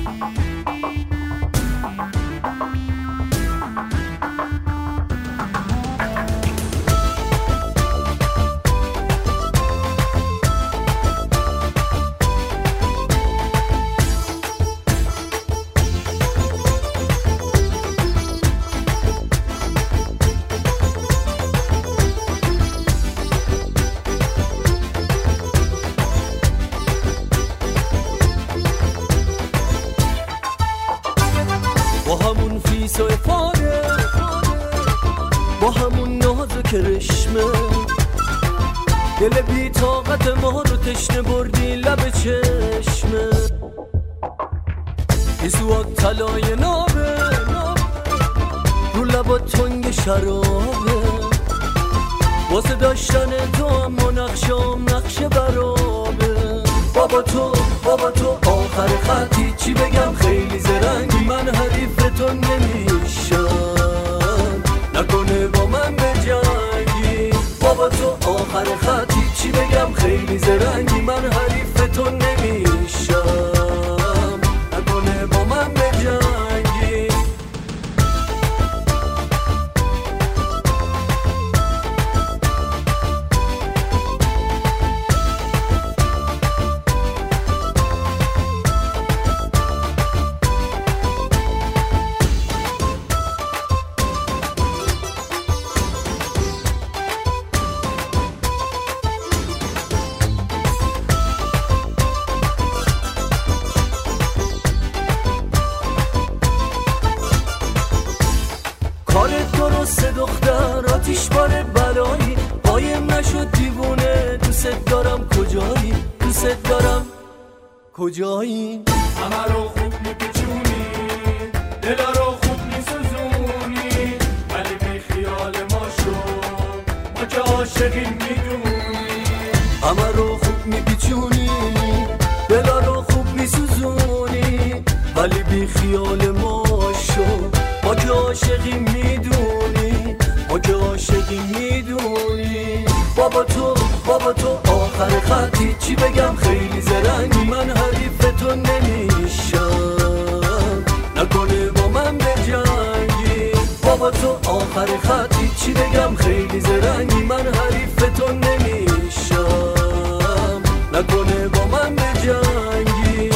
با همون فیس و افاره، با همون ناز و کرشمه، دل بی طاقت ما رو تشنه بردی لب چشمه. یسوات طلای نابه، رو لبا تنگ شرابه، واسه داشتن تو اما نقشام نقش برابه. بابا تو آخر خطی، چی بگم خیلی زرنگی، من حریف تو نمیشم، نکنه با من بجنگی. بابا تو آخر خطی، چی بگم خیلی زرنگی، من حریف تو نمیشم، نکنه با من بجنگی. کارت درسته دختر، آتیش باره بلایی، قایم نشد دیوونه. دوست دارم کجایی، دوست دارم کجایی. همه رو خوب میپیچونی، دلا رو خوب میسوزونی، ولی بی خیال ما شو، ما که عاشقیم میدونی. همه رو خوب میپیچونی، دلا رو خوب میسوزونی، ولی بی خیال ما شو، ما که عاشقیم میدونی، ما که عاشقیم میدونی. بابا تو آخر خطی، چی بگم خیلی زرنگی، من حریف تو نمیشم، نکنه با من بجنگی. بابا تو آخر خطی، چی بگم خیلی زرنگی، من حریف تو نمیشم، نکنه با من بجنگی.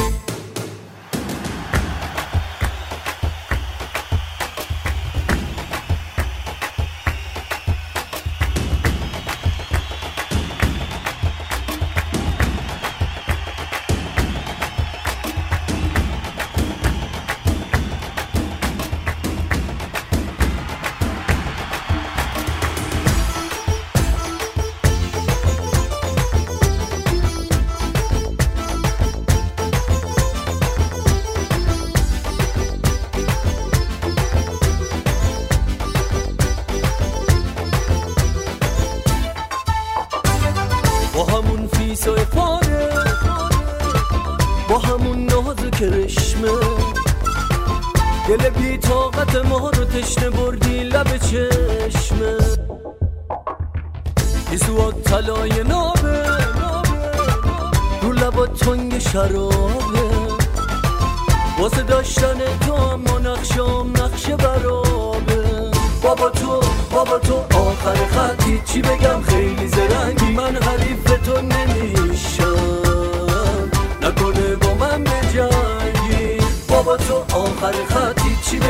با همون فیس و افاره، با همون ناز و کرشمه، دل بی طاقت ما رو تشنه بردی لب چشمه. یسوات طلای نابه، رو لبا تنگ شرابه، واسه داشتن تو اما نقشام نقش برابه. بابا تو آخر خطی، چی بگم خیلی زرنگی، من حریف تو نمیشم، نکنه با من بجنگی. بابا تو آخر خطی، چی